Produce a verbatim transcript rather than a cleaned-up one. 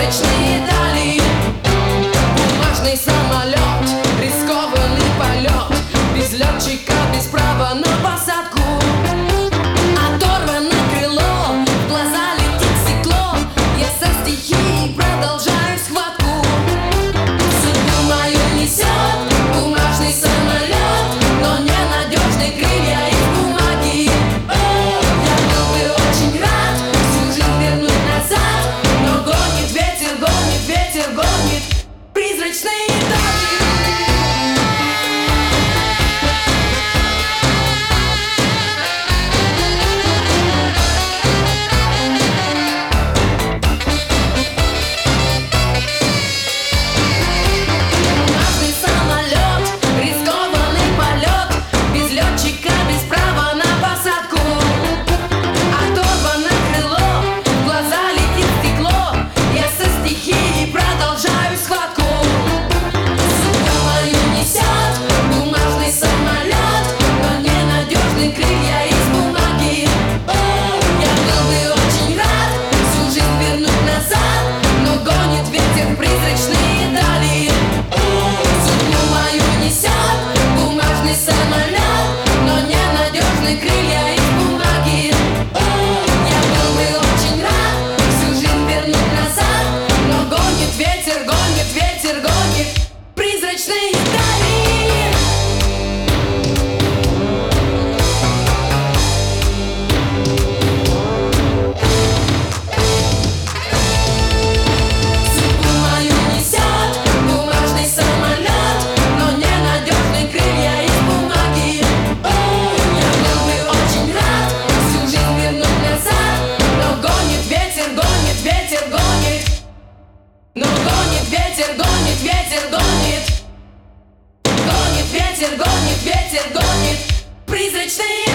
призрачные дали. Бумажный самолет, рискованный полет, без летчика, без права на посадку. Оторвано крыло, в глаза летит стекло. Я со стихией продолжаю схватку. Судьбу мою несет бумажный самолет, но ненадежные крылья из бумаги. Я был бы очень рад всю жизнь вернуть назад, но гонит ветер, гонит ветер, гонит призрачные дали. Крылья из бумаги. Я был бы очень рад всю жизнь вернуть назад, но гонит ветер призрачные дали. Судьбу мою несет бумажный самолет, но ненадежные крылья из бумаги. Я был бы очень рад всю жизнь вернуть назад, но гонит ветер, гонит ветер, гонит призрачные дали. Но гонит ветер, гонит ветер, гонит. Гонит ветер, гонит ветер, гонит призрачные